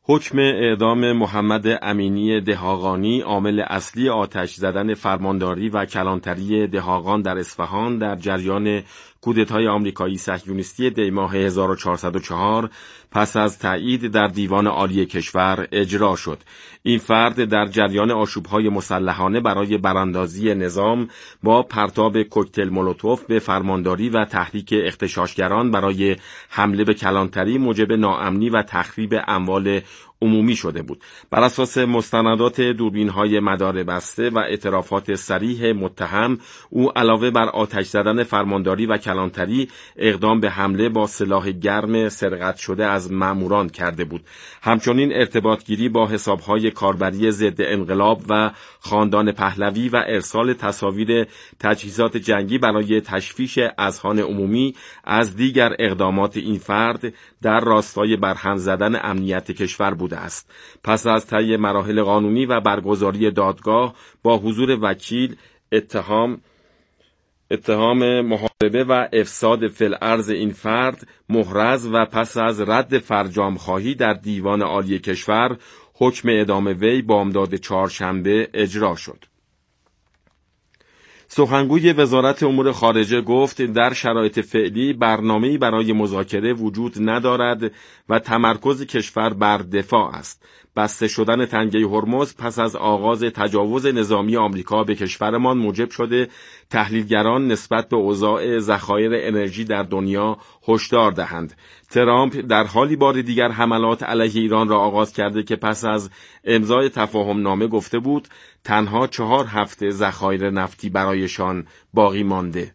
حکم اعدام محمد امینی دهاقانی، عامل اصلی آتش زدن فرمانداری و کلانتری دهاقان در اصفهان در جریان کودتای آمریکایی صهیونیستی دیماه 1404 پس از تایید در دیوان عالی کشور اجرا شد. این فرد در جریان آشوب‌های مسلحانه برای براندازی نظام با پرتاب کوکتل مولوتوف به فرمانداری و تحریک اغتشاشگران برای حمله به کلانتری موجب ناامنی و تخریب اموال عمومی شده بود. بر اساس مستندات دوربین‌های مدار بسته و اعترافات صریح متهم، او علاوه بر آتش زدن فرمانداری و کلانتری، اقدام به حمله با سلاح گرم سرقت شده از ماموران کرده بود. همچنین ارتباطگیری با حساب‌های کاربری ضد انقلاب و خاندان پهلوی و ارسال تصاویر تجهیزات جنگی برای تشویش اذهان عمومی از دیگر اقدامات این فرد در راستای برهم زدن امنیت کشور بوده است. پس از طی مراحل قانونی و برگزاری دادگاه با حضور وکیل، اتهام محاربه و افساد فی الارض این فرد محرز و پس از رد فرجام خواهی در دیوان عالی کشور، حکم اعدام وی بامداد چهارشنبه اجرا شد. سخنگوی وزارت امور خارجه گفت در شرایط فعلی برنامه‌ای برای مذاکره وجود ندارد و تمرکز کشور بر دفاع است. بسته شدن تنگه هرمز پس از آغاز تجاوز نظامی آمریکا به کشورمان موجب شده تحلیلگران نسبت به اوضاع ذخایر انرژی در دنیا هشدار دهند. ترامپ در حالی بار دیگر حملات علیه ایران را آغاز کرده که پس از امضای تفاهمنامه گفته بود تنها 4 هفته ذخایر نفتی برایشان باقی مانده.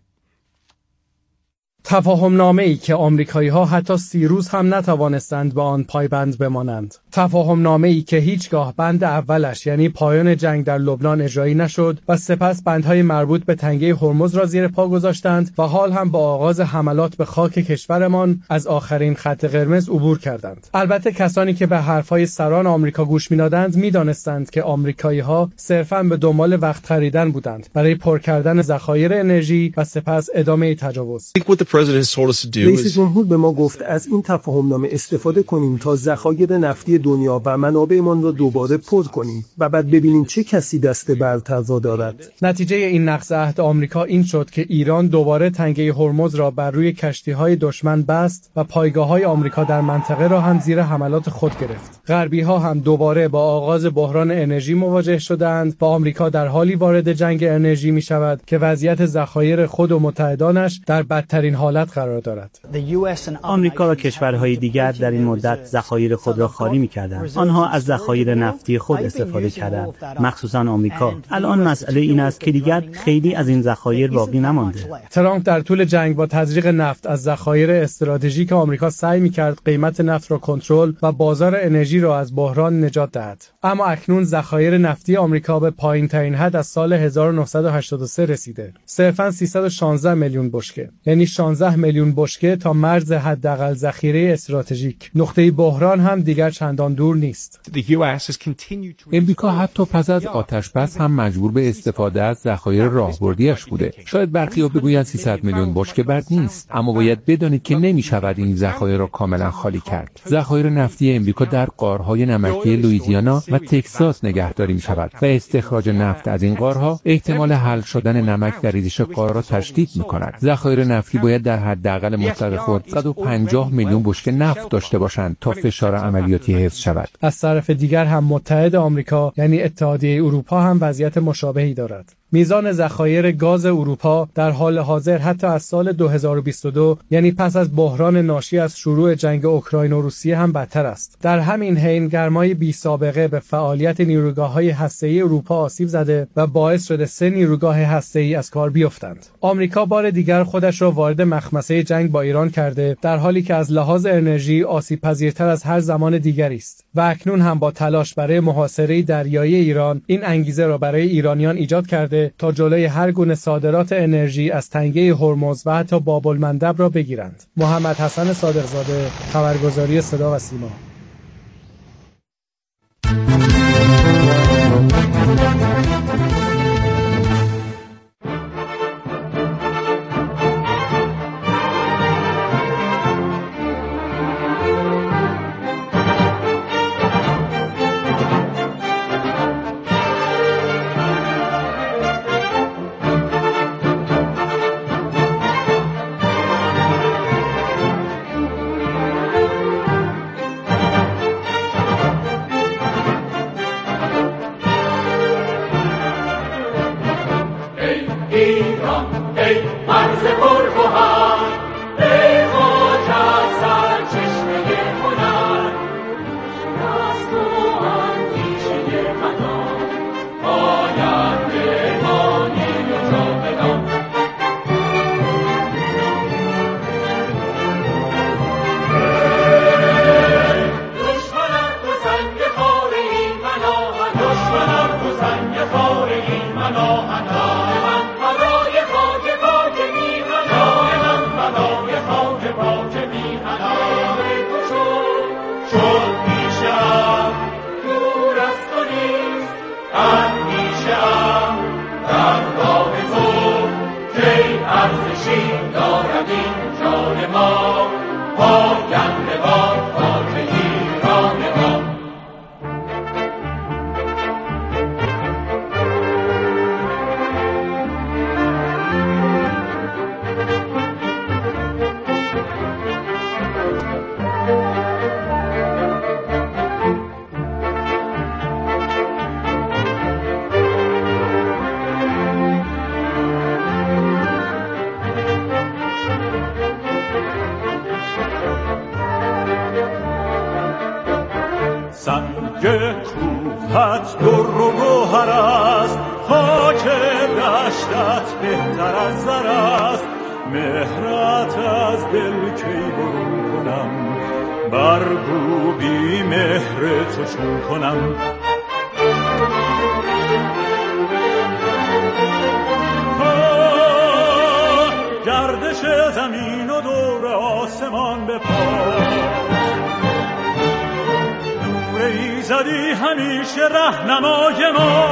تفاهمنامه‌ای که آمریکایی‌ها حتی 30 روز هم نتوانستند به آن پایبند بمانند. تفاهمنامه‌ای که هیچگاه بند اولش یعنی پایان جنگ در لبنان اجرایی نشد و سپس بندهای مربوط به تنگه هرمز را زیر پا گذاشتند و حال هم با آغاز حملات به خاک کشورمان از آخرین خط قرمز عبور کردند. البته کسانی که به حرفهای سران آمریکا گوش می‌دادند می‌دانستند که آمریکایی‌ها صرفاً به دنبال وقت خریدن بودند برای پر کردن ذخایر انرژی و سپس ادامه تجاوز. رئیس جمهور به ما گفت از این تفاهمنامه استفاده کنیم تا ذخایر نفتی دنیا و منابعمان را دوباره پر کنیم و بعد ببینیم چه کسی دست برتر دارد. نتیجه این نقض عهد آمریکا این شد که ایران دوباره تنگه هرمز را بر روی کشتی‌های دشمن بست و پایگاه‌های آمریکا در منطقه را هم زیر حملات خود گرفت. غربی‌ها هم دوباره با آغاز بحران انرژی مواجه شدند و آمریکا در حالی وارد جنگ انرژی می‌شود که وضعیت ذخایر خود و متحدانش در بدترین حالت قرار دارد. آمریکا و کشورهای دیگر در این مدت ذخایر خود را خالی می‌کردند. آنها از ذخایر نفتی خود استفاده کردند، مخصوصاً آمریکا. الان مسئله این است که دیگر خیلی از این ذخایر باقی نمانده. ترامپ در طول جنگ با تزریق نفت از ذخایر استراتژیک آمریکا سعی می‌کرد قیمت نفت را کنترل و بازار انرژی را از بحران نجات دهد. اما اکنون ذخایر نفتی آمریکا به پایین‌ترین حد از سال 1983 رسیده. صرفاً 316 میلیون بشکه، یعنی 16 میلیون بشکه تا مرز حداقل ذخیره استراتژیک. نقطه بحران هم دیگر چندان دور نیست. امریکا حتی پس از آتش‌بس هم مجبور به استفاده از ذخایر راهبردیش بوده. شاید برخی‌ها بگویند 300 میلیون بشکه بد نیست، اما باید بدانید که نمی‌شود این ذخایر را کاملا خالی کرد. ذخایر نفتی امریکا در غارهای نمکی لوئیزیانا و تگزاس نگهداری می‌شود و استخراج نفت از این غارها احتمال حل شدن نمک در ریزش غار را تشدید می‌کند. ذخایر نفتی باید در حداقل مطلق خود 150 میلیون بشکه نفت داشته باشند تا فشار عملیاتی حفظ شود. از طرف دیگر هم متحد آمریکا یعنی اتحادیه اروپا هم وضعیت مشابهی دارد. میزان ذخایر گاز اروپا در حال حاضر حتی از سال 2022 یعنی پس از بحران ناشی از شروع جنگ اوکراین و روسیه هم بدتر است. در همین حین گرمای بی سابقه به فعالیت نیروگاه‌های هسته‌ای اروپا آسیب زده و باعث شده 3 نیروگاه هسته‌ای از کار بیفتند. آمریکا بار دیگر خودش را وارد مخمسه جنگ با ایران کرده، در حالی که از لحاظ انرژی آسیب‌پذیرتر از هر زمان دیگری است و اکنون هم با تلاش برای محاصره دریایی ایران این انگیزه را برای ایرانیان ایجاد کرده تا جلوی هر گونه صادرات انرژی از تنگه هرمز و حتی باب‌المندب را بگیرند. محمد حسن صادقزاده، خبرگزاری صدا و سیما. ایران ما. سنگ کوهت در و گوهر است، خاک دشتت بهتر از زر است. مهرت از دل کی برون کنم، برگو بی مهر تو چون کنم. گردش زمین و دور آسمان بپاس، ایزدی همیشه رهنمای ما.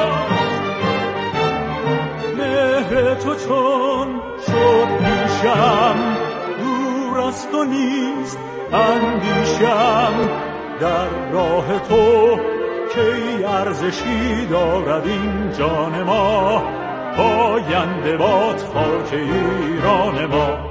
مهر تو چون شد پیشم، دور از تو نیست اندیشم. در راه تو کی ارزشی دارد این جان ما، پاینده باد خاک ایران ما.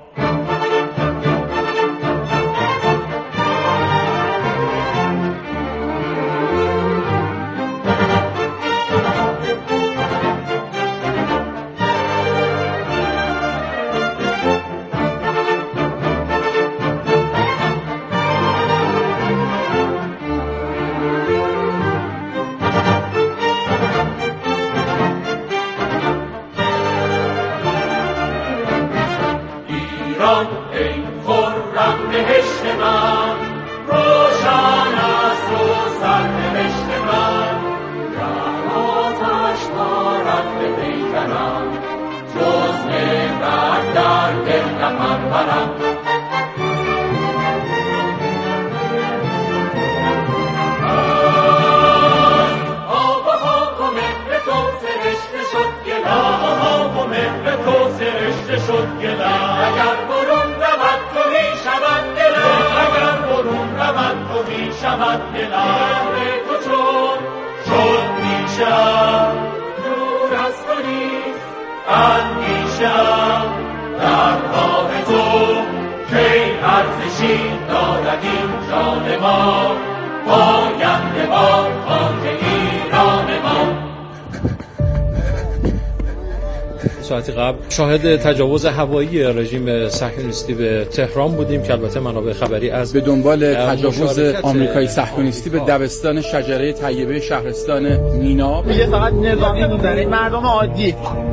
ساعتی قبل شاهد تجاوز هوایی رژیم صهیونیستی به تهران بودیم که البته منابع خبری از به دنبال تجاوز آمریکایی صهیونیستی به دبستان شجره طیبه شهرستان مینا. میگه فقط نظامی بودن، مردم عادی.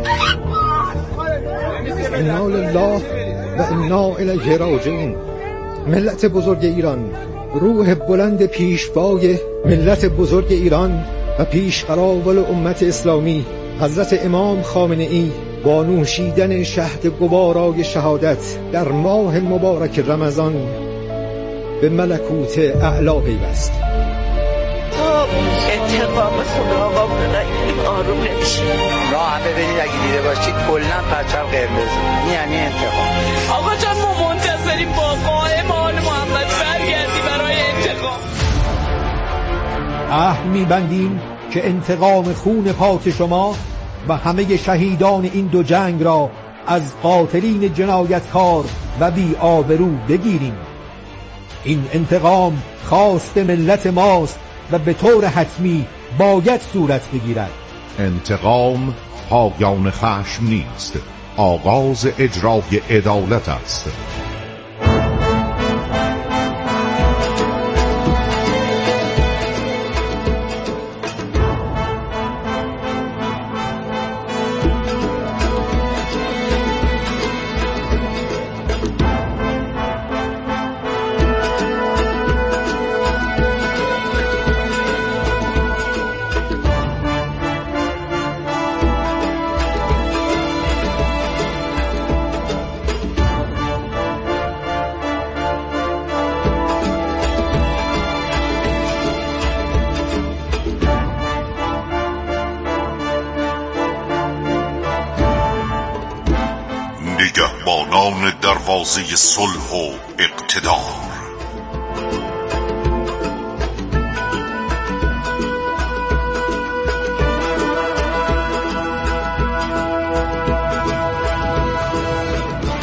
انا لله و انا الیه راجعون. ملت بزرگ ایران، روح بلند پیشوای ملت بزرگ ایران و پیشقراول امت اسلامی حضرت امام خامنه ای با نوشیدن شهد گوارای شهادت در ماه مبارک رمضان به ملکوت اعلا پیوست. انتقام خدا آقا بودن آروم نمیشه. راه هم ببینید اگه دیده باشید کلن پرچم قرمز، این یعنی انتقام. آقا جان ما منتظریم با قائم آل محمد برگردی برای انتقام. عهد می‌بندیم که انتقام خون پاک شما و همه شهیدان این دو جنگ را از قاتلین جنایتکار و بی آبرو بگیریم. این انتقام خواست ملت ماست و به طور حتمی باید صورت بگیرد. انتقام پایان خشم نیست، آغاز اجرای عدالت است. نگهبانان دروازه صلح و اقتدار.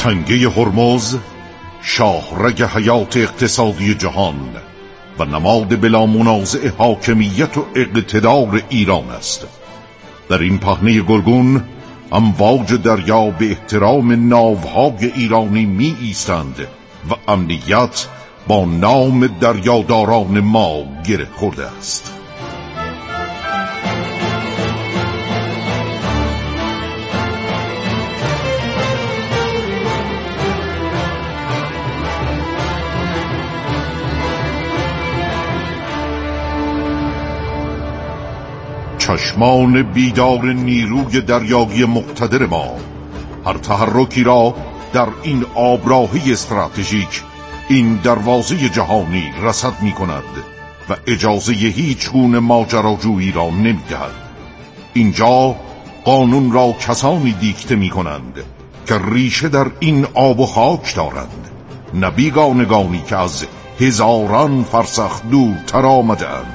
تنگه هرمز شاهرگ حیات اقتصادی جهان و نماد بلا منازع حاکمیت و اقتدار ایران است. در این پهنه گلگون امواج دریا به احترام ناوهای ایرانی می ایستند و امنیت با نام دریاداران ما گره خورده است. چشمان بیدار نیروی دریایی مقتدر ما هر تحرکی را در این آبراهی استراتژیک، این دروازه جهانی رصد می کند و اجازه هیچ گونه ماجراجویی را نمی دهد. اینجا قانون را کسانی دیکته می کنند که ریشه در این آب و خاک دارند، نه بیگانگانی که از هزاران فرسخ دورتر آمدند.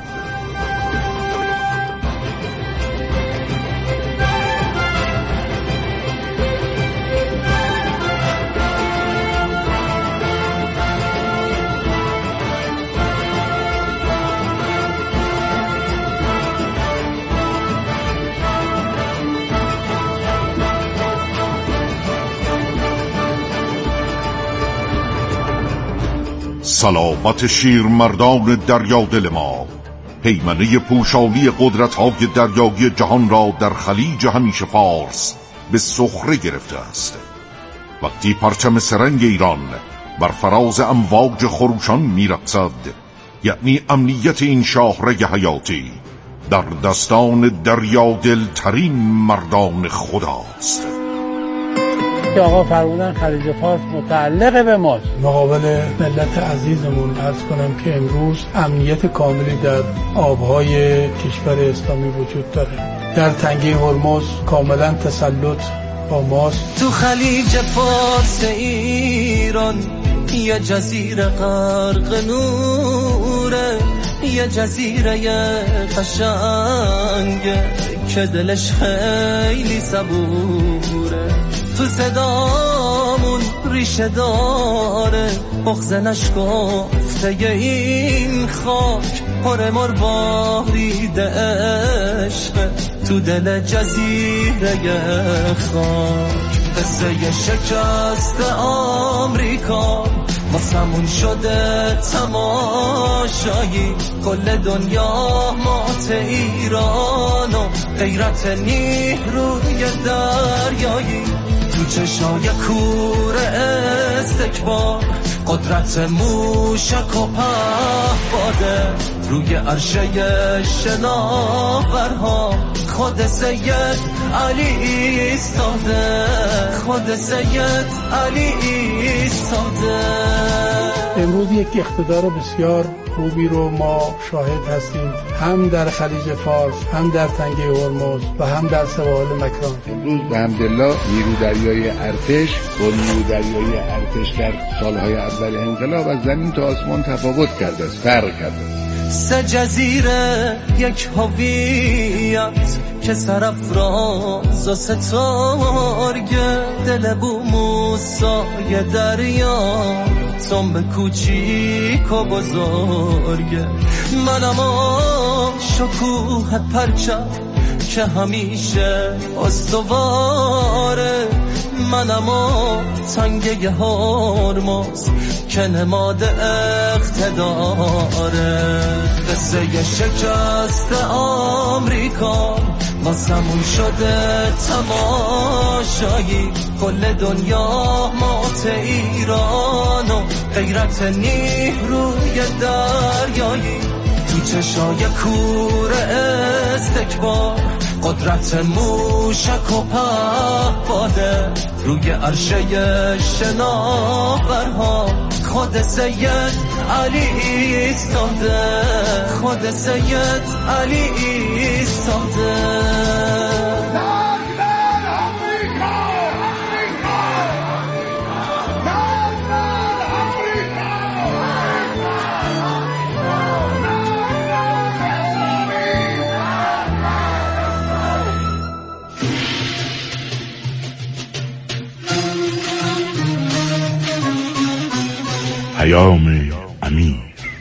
سلامت شیرمردان دریادل ما پیمنه پوشالی قدرت‌های دریایی جهان را در خلیج همیشه فارس به سخره گرفته است. وقتی پرچم سرنگ ایران بر فراز امواج خروشان می‌رقصد، یعنی امنیت این شاهرگ حیاتی در دستان دریادل ترین مردان خداست. آقا فرمودن خلیج فارس متعلق به ماست. مقابل ملت عزیزمون عرض کنم که امروز امنیت کاملی در آبهای کشور اسلامی وجود داره. در تنگه هرمز کاملا تسلط با ماست. تو خلیج فارس ایران یه جزیره غرق نوره، یه جزیره قشنگه که دلش خیلی صبوره. تو صدامون ریشه داره بغض نشکفته این خاک، پر مروارید عشق تو دل جزیره خاک. قصه شکست آمریکا واسمون شده تماشایی، کل دنیا مات ایران و غیرت نیروی دریایی. تو چشای کور استکبار قدرت موشک و پهپاده، روی عرشه شناورها خود سید علی ایستاده، خود سید علی ایستاده. امروز یک اقتدار بسیار خوبی رو ما شاهد هستیم، هم در خلیج فارس، هم در تنگه هرمز و هم در سواحل مکران. امروز به حمدالله نیرو دریایی ارتش با نیرو دریایی ارتش در سالهای اول انقلاب از زمین تا آسمان تفاوت کرده است، فرق کرده است. سه جزیره یک هویت که سرافراز و ستارگه، دل بو موسای دریا سنب کوچیک و بزرگه. منم شکوه پرچم که همیشه استواره، منم تنگه هرمز که نماد اقتداره. قصه شکست آمریکا واسمون شده تماشایی، کل دنیا مات ایران و غیرت نیروی دریایی. تو چشای کور استکبار قدرت موشک و پهپاده، روی عرشه شناورها خود سید علی ایستاده، خود سید علی ایستاده. امیر.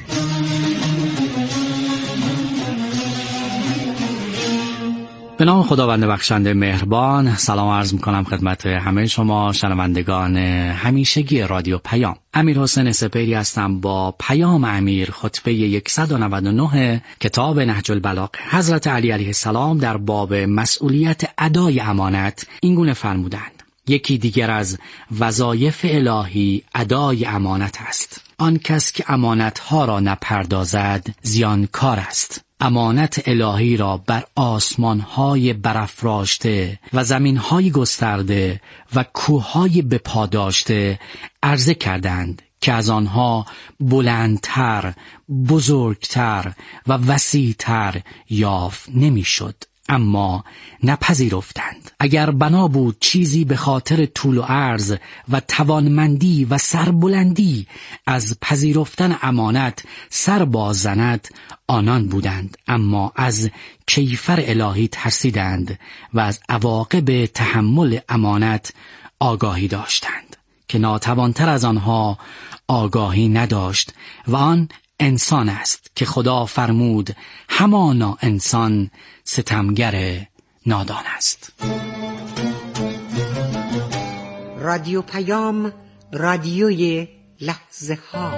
به نام خداوند بخشنده مهربان، سلام عرض میکنم خدمت همه شما شنوندگان همیشگی رادیو پیام. امیر حسین سپهری هستم با پیام امیر، خطبه 199 کتاب نهج البلاغه. حضرت علی علیه السلام در باب مسئولیت ادای امانت اینگونه فرمودند: یکی دیگر از وظایف الهی ادای امانت است. آن کس که امانتها را نپردازد زیانکار است. امانت الهی را بر آسمان‌های برافراشته و زمین‌های گسترده و کوه‌های بپا داشته عرضه کردند که از آنها بلندتر، بزرگتر و وسیعتر یافت نمی‌شد، اما نپذیرفتند. اگر بنا بود چیزی به خاطر طول و عرض و توانمندی و سربلندی از پذیرفتن امانت سر باز زند، آنان بودند، اما از کیفر الهی ترسیدند و از عواقب تحمل امانت آگاهی داشتند که ناتوانتر از آنها آگاهی نداشت و آن انسان است که خدا فرمود همانا انسان ستمگر نادان است. رادیو پیام، رادیوی لحظه ها.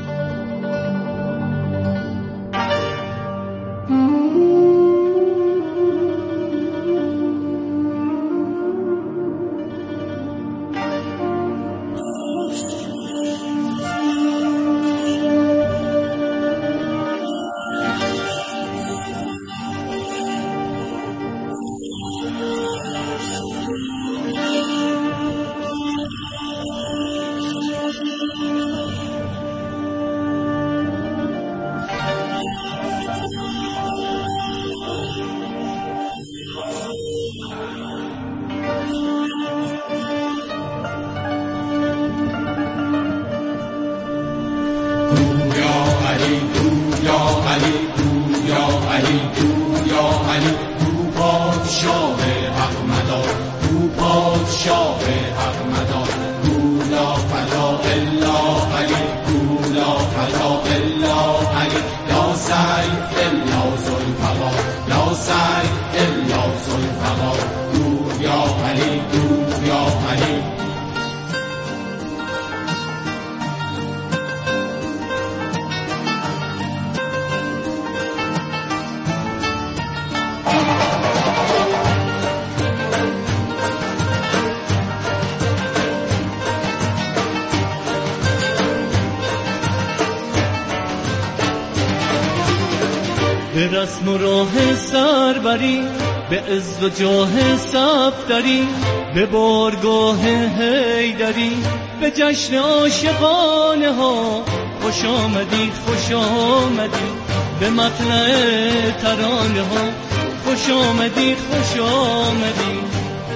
به رسم و راه سربری، به عز و جاه صفدری، به بارگاه حیدری، به جشن عاشقانه ها خوش آمدید، خوش آمدید. به مطلع ترانه ها خوش آمدید، خوش آمدید.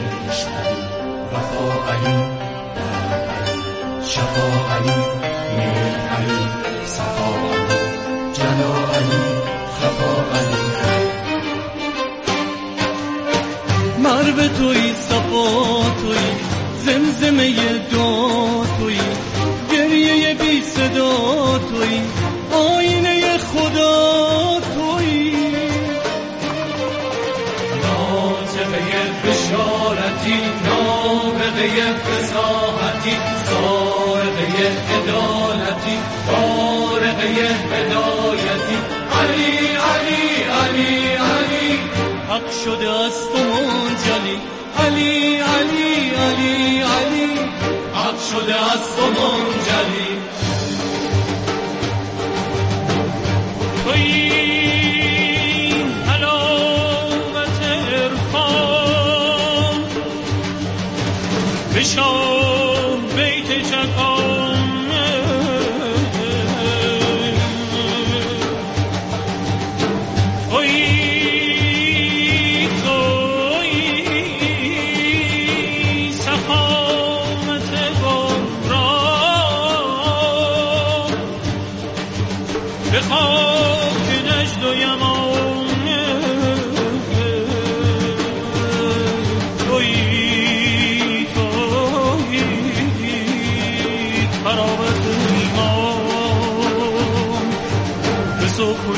وفا علی، شفا علی، میر علی، صفا علی، جلا علی، خفا علی. مرو توی، صفا توی، زمزمه دعا توی، گریه بی صدا توی، آینه خدا توی. ناطقه بشارتی، نابغه فصاحتی، سارقه عدالتی، فارقه هدایتی. علی علی علی علی، حق شده است و منجلی. علی علی علی علی، حق شده است و منجلی. توی حلاوت عرفان، بشو بیت چکان. تراوت ایمان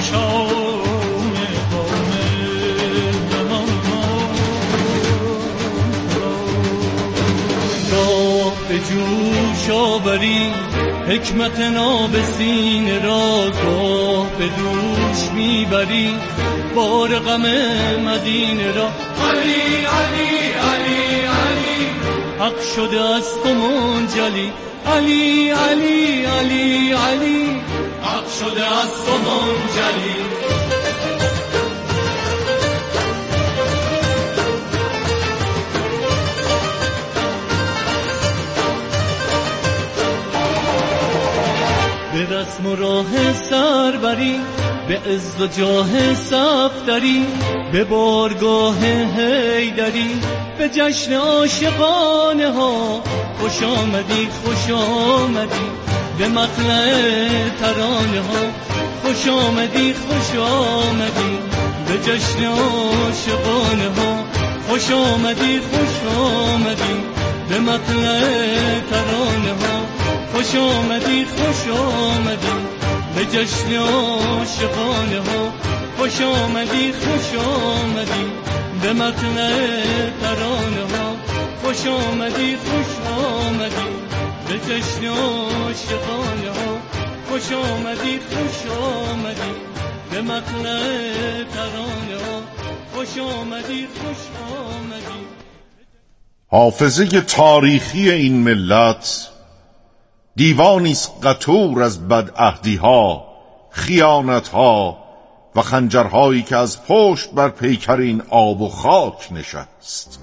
آوری حکمت ناب سینه را گاه به دوش میبری بار غم مدینه را علی علی علی علی حق شده از تو منجلی علی علی علی علی حق شده از تو منجلی به رسم و راه سربری به عز و جاه صفدری به بارگاه حیدری به جشن عاشقانه ها خوش آمدی خوش آمدی به مطلع ترانه ها خوش آمدی خوش آمدی به جشن عاشقانه ها خوش آمدی خوش آمدی به مطلع ترانه ها خوش آمدی خوش آمدی به جشن عاشقانه ها خوش آمدی خوش آمدی به مطلع ترانه ها خوش آمدی خوش آمدی به جشن عاشقانه ها خوش آمدی خوش آمدی به مطلع ترانه ها خوش آمدی خوش آمدی. حافظه تاریخی این ملت دیوانیست قطور از بدعهدی‌ها، خیانت‌ها و خنجرهایی که از پشت بر پیکرین آب و خاک نشست.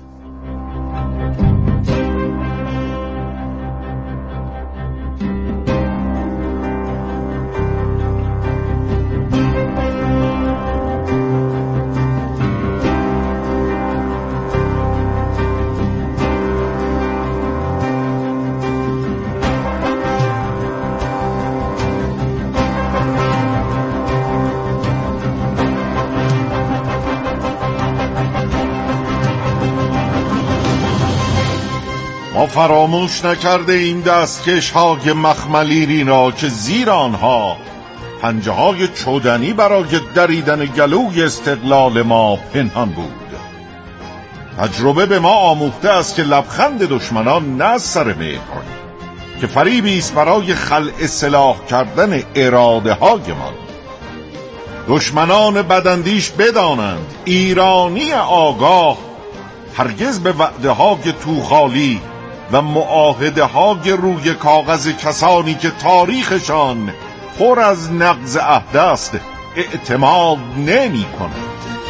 ما فراموش نکرده این دستکش های مخملیری را که زیر آنها پنجه های چودنی برای دریدن گلوی استقلال ما پنهان بود. تجربه به ما آموخته است که لبخند دشمنان نه از سر مهر که فریبی است برای خلع سلاح کردن اراده های ما. دشمنان بداندیش بدانند ایرانی آگاه هرگز به وعده های توخالی و معاهده های روی کاغذ کسانی که تاریخشان پر از نقض عهد است اعتماد نمی کند.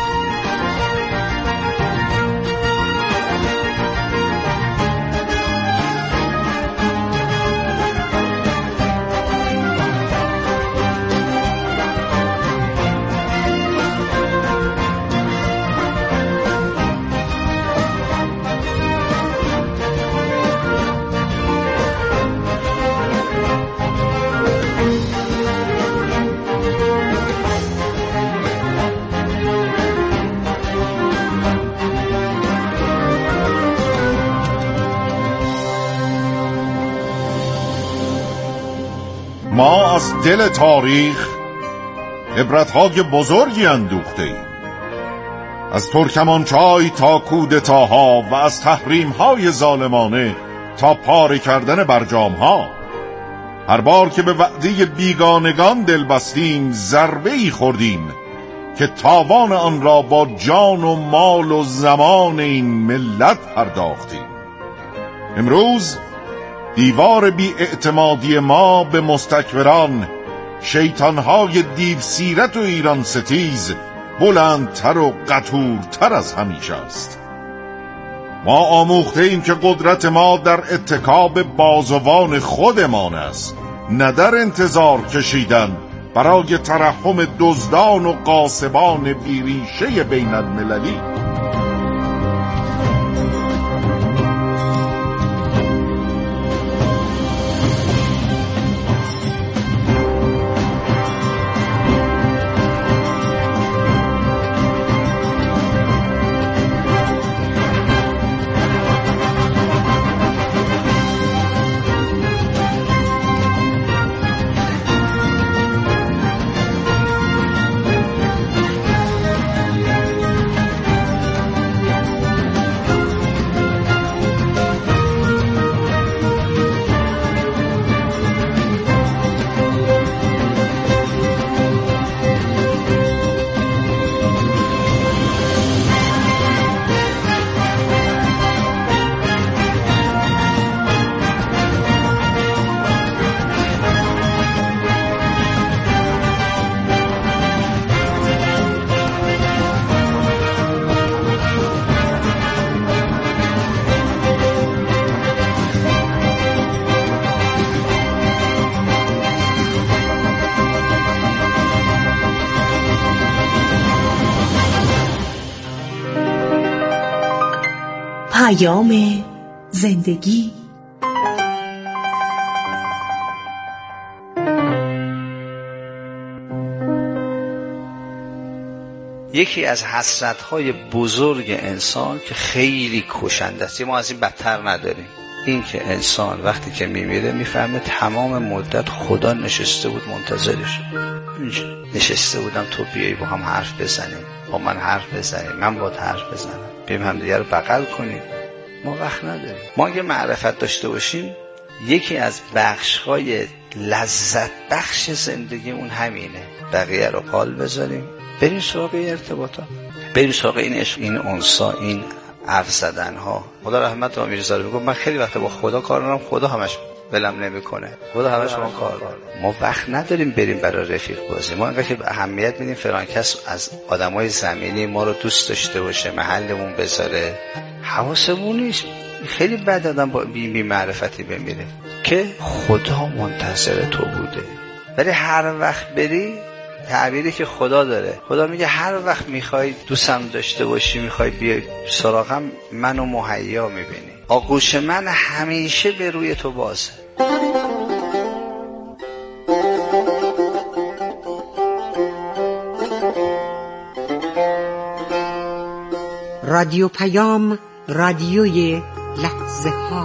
ما از دل تاریخ عبرت‌های بزرگی اندوخته ایم. از ترکمانچای تا کودتاها و از تحریم‌های ظالمانه تا پاره کردن برجام‌ها. هر بار که به وعده بیگانگان دل بستیم ضربه‌ای خوردیم که تاوان آن را با جان و مال و زمان این ملت پرداختیم. امروز دیوار بی اعتمادی ما به مستکبران، شیطانهای دیو سیرت و ایران ستیز بلندتر و قطورتر از همیشه است. ما آموخته ایم که قدرت ما در اتکاب بازوان خودمان است، نه در انتظار کشیدن برای ترحم دزدان و غاصبان بیریشه بین المللی. زندگی. یکی از حسرت‌های بزرگ انسان که خیلی کشنده است، ما از این بدتر نداریم، این که انسان وقتی که میمیره میفهمه تمام مدت خدا نشسته بود منتظرش. نشسته بودم تو بیایی با هم حرف بزنیم، با من حرف بزنیم، من با حرف بزنم، بریم همدیگه رو بغل کنیم. ما وقت نداریم. ما اگه معرفت داشته باشیم، یکی از بخش‌های لذت بخش زندگی اون همینه، بقیه رو قال بذاریم، بریم سراغ ارتباطات، بریم سراغ این عشق، این انسا، این حرف زدن ها. خدا رحمت به میرزا رو میگم، من خیلی وقت با خدا کار دارم، خدا همش ولم نمیکنه، خدا همش با کار داره. ما وقت نداریم بریم برای رفیق بازی. ما انقدر که اهمیت میدیم فلان کس از آدمای زمینی ما رو دوست داشته باشه، محلمون بذاره، حواسمون نیست. خیلی بد آدم با بی معرفتی بمیره که خدا منتظر تو بوده. ولی هر وقت بری، تعبیری که خدا داره، خدا میگه هر وقت میخوای دوستم داشته باشی، میخوای بیای سراغم، منو مهیا میبینی، آغوش من همیشه به روی تو بازه. رادیو پیام، رادیوی لحظه ها.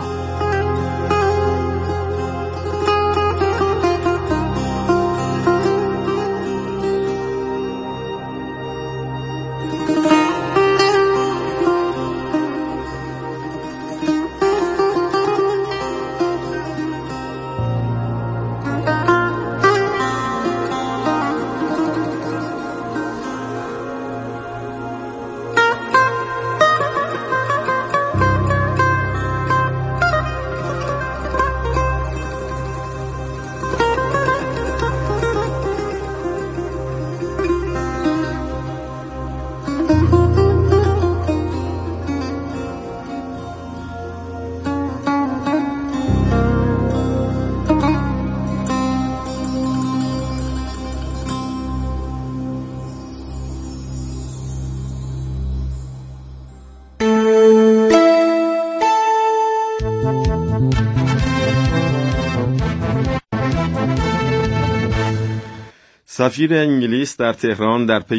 سفیر انگلیس در تهران در پی